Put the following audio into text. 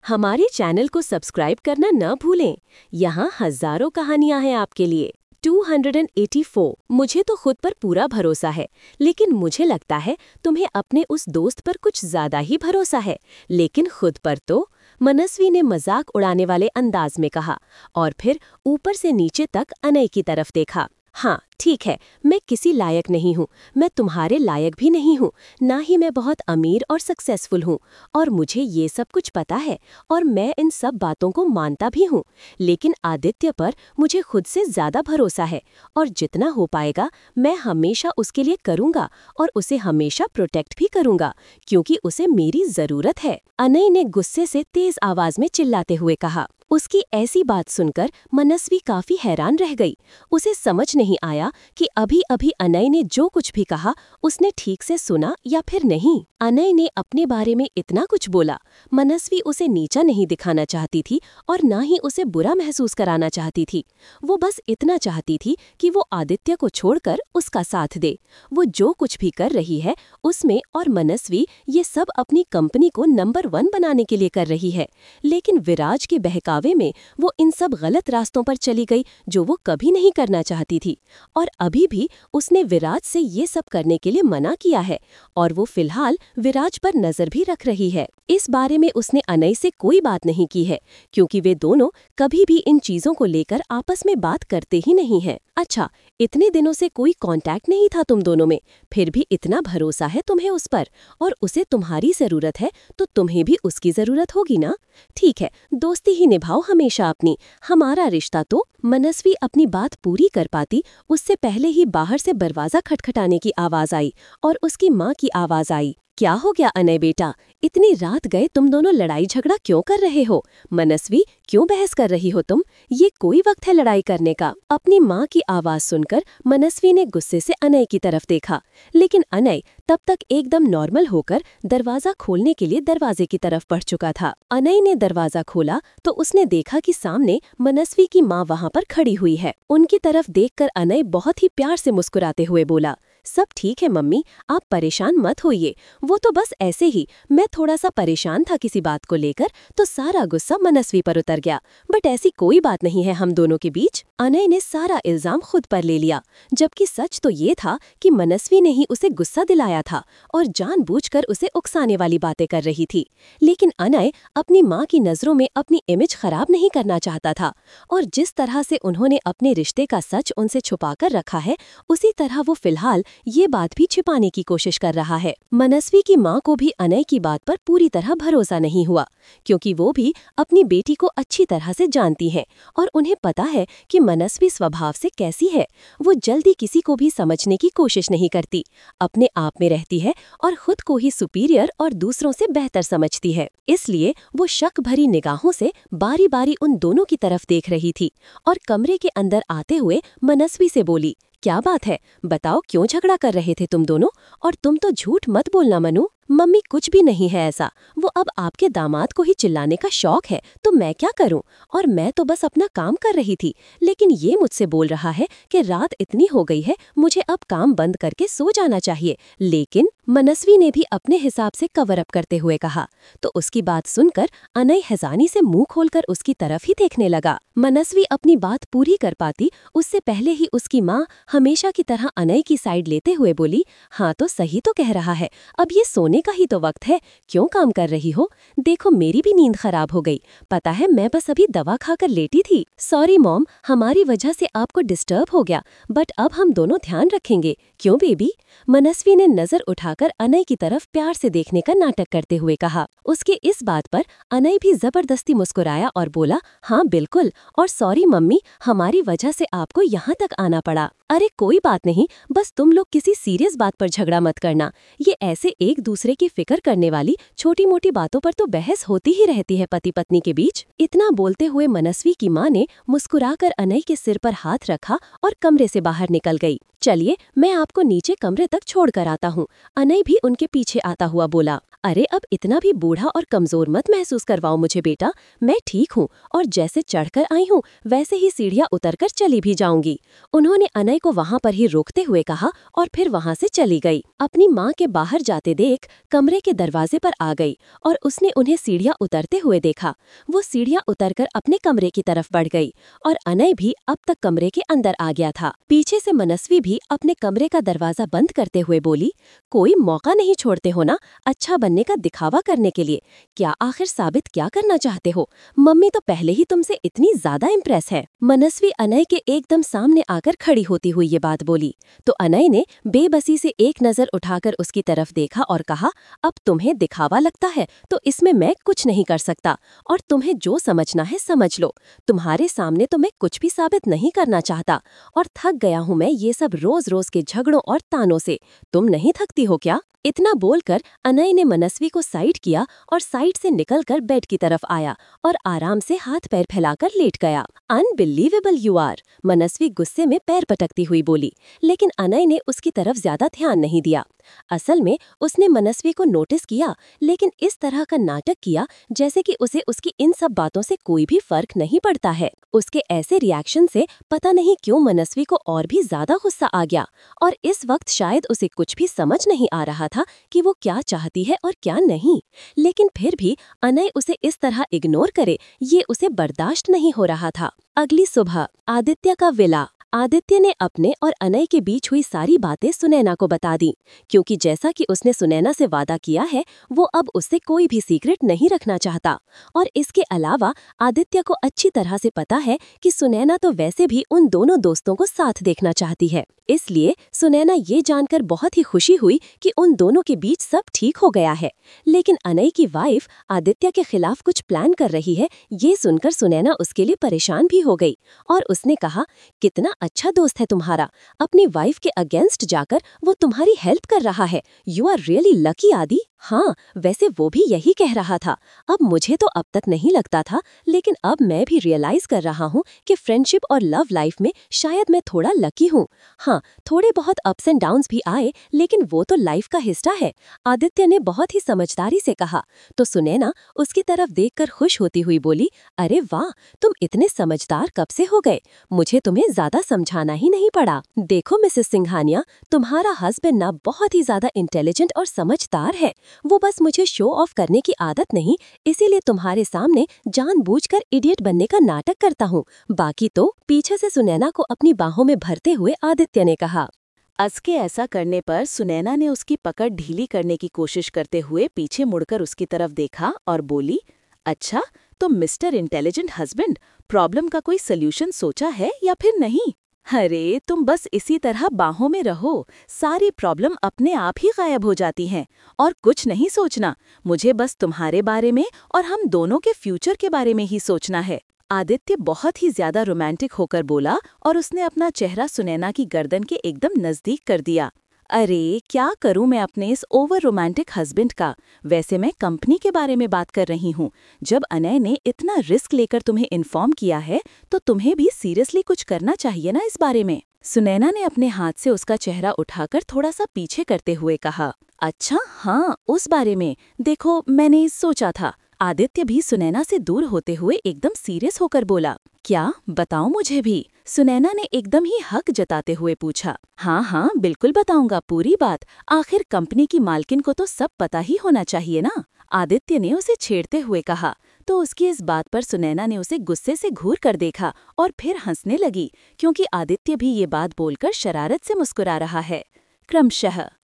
हमारे चैनल को सब्सक्राइब करना न भूलें। यहाँ हजारों कहानियाँ हैं आपके लिए। 284। मुझे तो खुद पर पूरा भरोसा है, लेकिन मुझे लगता है तुम्हें अपने उस दोस्त पर कुछ ज्यादा ही भरोसा है। लेकिन खुद पर तो, मनस्वी ने मजाक उड़ाने वाले अंदाज में कहा और फिर ऊपर से नीचे तक अनय की तरफ देखा। हाँ ठीक है, मैं किसी लायक नहीं हूँ, मैं तुम्हारे लायक भी नहीं हूँ, ना ही मैं बहुत अमीर और सक्सेसफुल हूँ, और मुझे ये सब कुछ पता है और मैं इन सब बातों को मानता भी हूँ। लेकिन आदित्य पर मुझे खुद से ज्यादा भरोसा है और जितना हो पाएगा मैं हमेशा उसके लिए करूँगा और उसे हमेशा प्रोटेक्ट भी करूँगा, क्योंकि उसे मेरी जरूरत है। अनय ने गुस्से से तेज आवाज में चिल्लाते हुए कहा। उसकी ऐसी बात सुनकर मनस्वी काफी हैरान रह गई। उसे समझ नहीं आया कि अभी अभी अनय ने जो कुछ भी कहा उसने ठीक से सुना या फिर नहीं। अनय ने अपने बारे में इतना कुछ बोला। मनस्वी उसे नीचा नहीं दिखाना चाहती थी और ना ही उसे बुरा महसूस कराना चाहती थी। वो बस इतना चाहती थी कि वो आदित्य को छोड़कर उसका साथ दे। वो जो कुछ भी कर रही है उसमें और मनस्वी ये सब अपनी कंपनी को नंबर 1 बनाने के लिए कर रही है। लेकिन विराज के बहकावे में वो इन सब गलत रास्तों पर चली गई जो वो कभी नहीं करना चाहती थी। और अभी भी उसने विराज से ये सब करने के लिए मना किया है और वो फिलहाल विराज पर नजर भी रख रही है। इस बारे में उसने अनय से कोई बात नहीं की है, क्योंकि वे दोनों कभी भी इन चीजों को लेकर आपस में बात करते ही नहीं हैं। अच्छा, इतने दिनों से कोई कांटेक्ट नहीं था तुम दोनों में, फिर भी इतना भरोसा है तुम्हें उस पर, और उसे तुम्हारी जरूरत है तो तुम्हें भी उसकी जरूरत होगी ना। ठीक है, दोस्ती ही निभाओ हमेशा अपनी, हमारा रिश्ता तो। मनस्वी अपनी बात पूरी कर पाती उससे पहले ही बाहर से दरवाजा खटखटाने की आवाज आई और उसकी माँ की आवाज आई। क्या हो गया अनय बेटा, इतनी रात गए तुम दोनों लड़ाई झगड़ा क्यों कर रहे हो? मनस्वी, क्यों बहस कर रही हो तुम? ये कोई वक्त है लड़ाई करने का। अपनी माँ की आवाज सुनकर मनस्वी ने गुस्से से अनय की तरफ देखा, लेकिन अनय तब तक एकदम नॉर्मल होकर दरवाजा खोलने के लिए दरवाजे की तरफ बढ़ चुका था। अनय ने दरवाजा खोला तो उसने देखा कि सामने मनस्वी की माँ वहाँ पर खड़ी हुई है। उनकी तरफ देखकर अनय बहुत ही प्यार से मुस्कुराते हुए बोला, सब ठीक है मम्मी, आप परेशान मत होइए। वो तो बस ऐसे ही, मैं थोड़ा सा परेशान था किसी बात को लेकर, तो सारा गुस्सा मनस्वी पर उतर गया। बट ऐसी कोई बात नहीं है हम दोनों के बीच। अनय ने सारा इल्जाम खुद पर ले लिया, जबकि सच तो ये था कि मनस्वी ने ही उसे गुस्सा दिलाया था और जानबूझकर उसे उकसाने वाली बातें कर रही थी। लेकिन अनय अपनी माँ की नजरों में अपनी इमेज खराब नहीं करना चाहता था, और जिस तरह से उन्होंने अपने रिश्ते का सच उनसे छुपाकर रखा है, उसी तरह वो फिलहाल ये बात भी छिपाने की कोशिश कर रहा है। मनस्वी की माँ को भी अनय की बात पर पूरी तरह भरोसा नहीं हुआ, क्योंकि वो भी अपनी बेटी को अच्छी तरह से जानती हैं और उन्हें पता है कि मनस्वी स्वभाव से कैसी है। वो जल्दी किसी को भी समझने की कोशिश नहीं करती, अपने आप में रहती है और खुद को ही सुपीरियर और दूसरों से बेहतर समझती है। इसलिए वो शक भरी निगाहों से बारी बारी उन दोनों की तरफ देख रही थी और कमरे के अंदर आते हुए मनस्वी से बोली, क्या बात है, बताओ क्यों झगड़ा कर रहे थे तुम दोनों? और तुम तो झूठ मत बोलना मनु। मम्मी, कुछ भी नहीं है ऐसा, वो अब आपके दामाद को ही चिल्लाने का शौक है तो मैं क्या करूं? और मैं तो बस अपना काम कर रही थी, लेकिन ये मुझसे बोल रहा है कि रात इतनी हो गई है, मुझे अब काम बंद करके सो जाना चाहिए। लेकिन मनस्वी ने भी अपने हिसाब से कवर अप करते हुए कहा। तो उसकी बात सुनकर अनय हैरानी से मुंह खोलकर उसकी तरफ ही देखने लगा। मनस्वी अपनी बात पूरी कर पाती उससे पहले ही उसकी माँ हमेशा की तरह अनय की साइड लेते हुए बोली, हाँ तो सही तो कह रहा है, अब ये सोने का ही तो वक्त है, क्यों काम कर रही हो? देखो मेरी भी नींद खराब हो गई, पता है मैं बस अभी दवा खाकर लेटी थी। सॉरी मॉम, हमारी वजह से आपको डिस्टर्ब हो गया, बट अब हम दोनों ध्यान रखेंगे, क्यों बेबी? मनस्वी ने नजर उठाकर अनय की तरफ प्यार से देखने का नाटक करते हुए कहा। उसके इस बात पर अनय भी जबरदस्ती मुस्कुराया और बोला, हाँ बिल्कुल, और सॉरी मम्मी, हमारी वजह से आपको यहाँ तक आना पड़ा। अरे कोई बात नहीं, बस तुम लोग किसी सीरियस बात पर झगड़ा मत करना। ये ऐसे एक दूसरे की फिक्र करने वाली छोटी मोटी बातों पर तो बहस होती ही रहती है पति पत्नी के बीच। इतना बोलते हुए मनस्वी की माँ ने मुस्कुराकर अनय के सिर पर हाथ रखा और कमरे से बाहर निकल गई। चलिए मैं आपको नीचे कमरे तक छोड़ कर आता हूँ। अनय भी उनके पीछे आता हुआ बोला, अरे अब इतना भी बूढ़ा और कमजोर मत महसूस करवाओ मुझे बेटा, मैं ठीक हूँ और जैसे चढ़कर आई हूँ वैसे ही सीढ़ियाँ उतरकर चली भी जाऊंगी। उन्होंने अनय को वहाँ पर ही रोकते हुए कहा और फिर वहाँ से चली गई। अपनी माँ के बाहर जाते देख कमरे के दरवाजे पर आ गई और उसने उन्हें सीढ़ियां उतरते हुए देखा। वो सीढ़ियां उतरकर अपने कमरे की तरफ बढ़ गई और अनय भी अब तक कमरे के अंदर आ गया था। पीछे से मनस्वी भी अपने कमरे का दरवाजा बंद करते हुए बोली, कोई मौका नहीं छोड़ते हो ना अच्छा बनने का दिखावा करने के लिए। क्या आखिर साबित क्या करना चाहते हो? मम्मी तो पहले ही तुमसे इतनी ज्यादा इम्प्रेस है। मनस्वी अनय के एकदम सामने आकर खड़ी होती हुई ये बात बोली तो अनय ने बेबसी से एक नजर उठाकर उसकी तरफ देखा और कहा, अब तुम्हें दिखावा लगता है तो इसमें मैं कुछ नहीं कर सकता और तुम्हें जो समझना है समझ लो। तुम्हारे सामने तो मैं कुछ भी साबित नहीं करना चाहता और थक गया हूँ मैं ये सब रोज रोज के झगड़ों और तानों से। तुम नहीं थकती हो क्या? इतना बोलकर अनय ने मनस्वी को साइड किया और साइड से निकलकर बेड की तरफ आया और आराम से हाथ पैर फैलाकर लेट गया। अनबिलीवेबल यू आर, मनस्वी गुस्से में पैर पटकती हुई बोली, लेकिन अनय ने उसकी तरफ ज्यादा ध्यान नहीं दिया। असल में उसने मनस्वी को नोटिस किया, लेकिन इस तरह का नाटक किया जैसे कि उसे उसकी इन सब बातों से कोई भी फर्क नहीं पड़ता है। उसके ऐसे रिएक्शन से पता नहीं क्यों मनस्वी को और भी ज्यादा गुस्सा आ गया और इस वक्त शायद उसे कुछ भी समझ नहीं आ रहा था कि वो क्या चाहती है और क्या नहीं। लेकिन फिर भी अनय उसे इस तरह इग्नोर करे ये उसे बर्दाश्त नहीं हो रहा था। अगली सुबह आदित्य का विला। आदित्य ने अपने और अनय के बीच हुई सारी बातें सुनैना को बता दी, क्योंकि जैसा कि उसने सुनैना से वादा किया है वो अब उससे कोई भी सीक्रेट नहीं रखना चाहता। और इसके अलावा आदित्य को अच्छी तरह से पता है कि सुनैना तो वैसे भी उन दोनों दोस्तों को साथ देखना चाहती है। इसलिए सुनैना ये जानकर बहुत ही खुशी हुई कि उन दोनों के बीच सब ठीक हो गया है। लेकिन अनय की वाइफ आदित्य के खिलाफ कुछ प्लान कर रही है, ये सुनकर सुनैना उसके लिए परेशान भी हो गई और उसने कहा, कितना अच्छा दोस्त है तुम्हारा, अपनी वाइफ के अगेंस्ट जाकर वो तुम्हारी हेल्प कर रहा है। यू आर रियली लकी आदि। हाँ, वैसे वो भी यही कह रहा था। अब मुझे तो अब तक नहीं लगता था, लेकिन अब मैं भी रियलाइज कर रहा हूँ कि फ्रेंडशिप और लव लाइफ में शायद मैं थोड़ा लकी हूँ। हाँ, थोड़े बहुत अप्स एंड डाउन्स भी आए, लेकिन वो तो लाइफ का हिस्सा है, आदित्य ने बहुत ही समझदारी से कहा। तो सुनैना उसकी तरफ देखकर खुश होती हुई बोली, अरे वाह, तुम इतने समझदार कब से हो गए? मुझे तुम्हें ज्यादा समझाना ही नहीं पड़ा। देखो मिसेस सिंघानिया, तुम्हारा हस्बैंड ना बहुत ही ज्यादा इंटेलिजेंट और समझदार है। वो बस मुझे शो ऑफ करने की आदत नहीं, इसीलिए तुम्हारे सामने जानबूझकर इडियट बनने का नाटक करता हूँ। बाकी तो पीछे से सुनैना को अपनी बाहों में भरते हुए आदित्य ने कहा। असके ऐसा करने पर सुनैना ने उसकी पकड़ ढीली करने की कोशिश करते हुए पीछे मुड़कर उसकी तरफ देखा और बोली, अच्छा, तो मिस्टर इंटेलिजेंट हस्बैंड, प्रॉब्लम का कोई सल्यूशन सोचा है या फिर नहीं? अरे, तुम बस इसी तरह बाहों में रहो, सारी प्रॉब्लम अपने आप ही गायब हो जाती हैं। और कुछ नहीं सोचना, मुझे बस तुम्हारे बारे में और हम दोनों के फ्यूचर के बारे में ही सोचना है। आदित्य बहुत ही ज्यादा रोमांटिक होकर बोला और उसने अपना चेहरा सुनैना की गर्दन के एकदम नजदीक कर दिया। अरे, क्या करूं मैं अपने इस ओवर रोमांटिक हस्बैंड का? वैसे मैं कंपनी के बारे में बात कर रही हूं। जब अनय ने इतना रिस्क लेकर तुम्हें इन्फॉर्म किया है तो तुम्हें भी सीरियसली कुछ करना चाहिए ना इस बारे में। सुनैना ने अपने हाथ से उसका चेहरा उठाकर थोड़ा सा पीछे करते हुए कहा, अच्छा हाँ, उस बारे में देखो मैंने सोचा था। आदित्य भी सुनैना से दूर होते हुए एकदम सीरियस होकर बोला, क्या, बताओ मुझे भी। सुनैना ने एकदम ही हक जताते हुए पूछा, हाँ हाँ बिल्कुल बताऊंगा पूरी बात, आखिर कंपनी की मालकिन को तो सब पता ही होना चाहिए ना। आदित्य ने उसे छेड़ते हुए कहा। तो उसकी इस बात पर सुनैना ने उसे गुस्से से घूर कर देखा और फिर हंसने लगी, क्योंकि आदित्य भी ये बात बोलकर शरारत से मुस्कुरा रहा है। क्रमशः